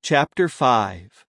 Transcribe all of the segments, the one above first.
Chapter 5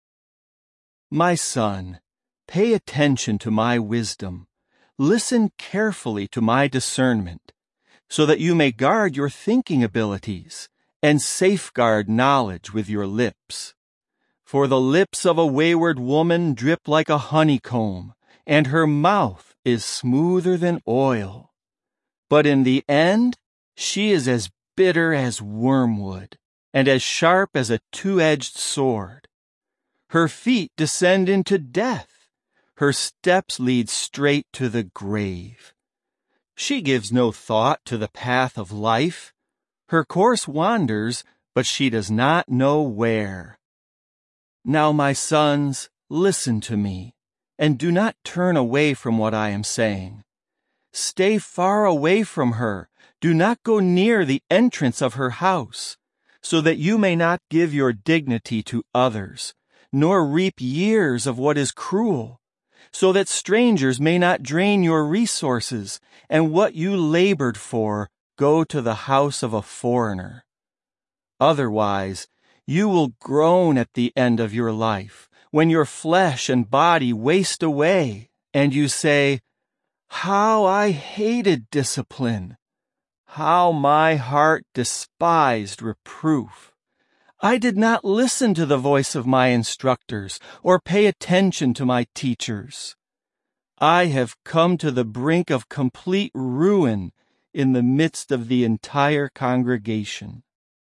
My son, pay attention to my wisdom. Listen carefully to my discernment, so that you may guard your thinking abilities and safeguard knowledge with your lips. For the lips of a wayward woman drip like a honeycomb, and her mouth is smoother than oil. But in the end, she is as bitter as wormwood, and as sharp as a two-edged sword. Her feet descend into death. Her steps lead straight to the grave. She gives no thought to the path of life. Her course wanders, but she does not know where. Now, my sons, listen to me, and do not turn away from what I am saying. Stay far away from her. Do not go near the entrance of her house, so that you may not give your dignity to others, nor reap years of what is cruel, so that strangers may not drain your resources, and what you labored for go to the house of a foreigner. Otherwise, you will groan at the end of your life, when your flesh and body waste away, and you say, "How I hated discipline! How my heart despised reproof! I did not listen to the voice of my instructors, or pay attention to my teachers. I have come to the brink of complete ruin in the midst of the entire congregation.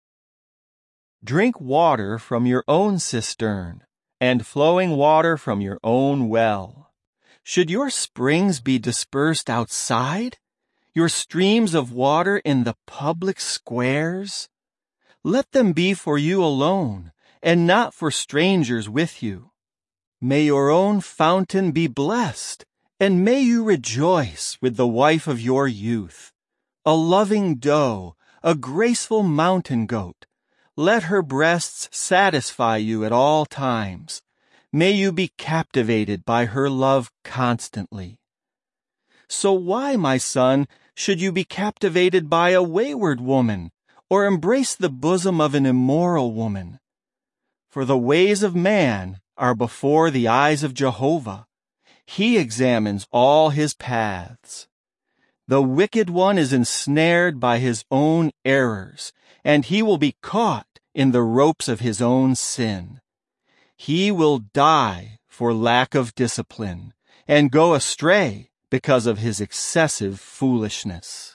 Drink water from your own cistern, and flowing water from your own well. Should your springs be dispersed outside? Your streams of water in the public squares? Let them be for you alone, and not for strangers with you. May your own fountain be blessed, and may you rejoice with the wife of your youth, a loving doe, a graceful mountain goat. Let her breasts satisfy you at all times. May you be captivated by her love constantly. So why, my son, should you be captivated by a wayward woman, or embrace the bosom of an immoral woman? For the ways of man are before the eyes of Jehovah. He examines all his paths. The wicked one is ensnared by his own errors, and he will be caught in the ropes of his own sin. He will die for lack of discipline, and go astray because of his excessive foolishness.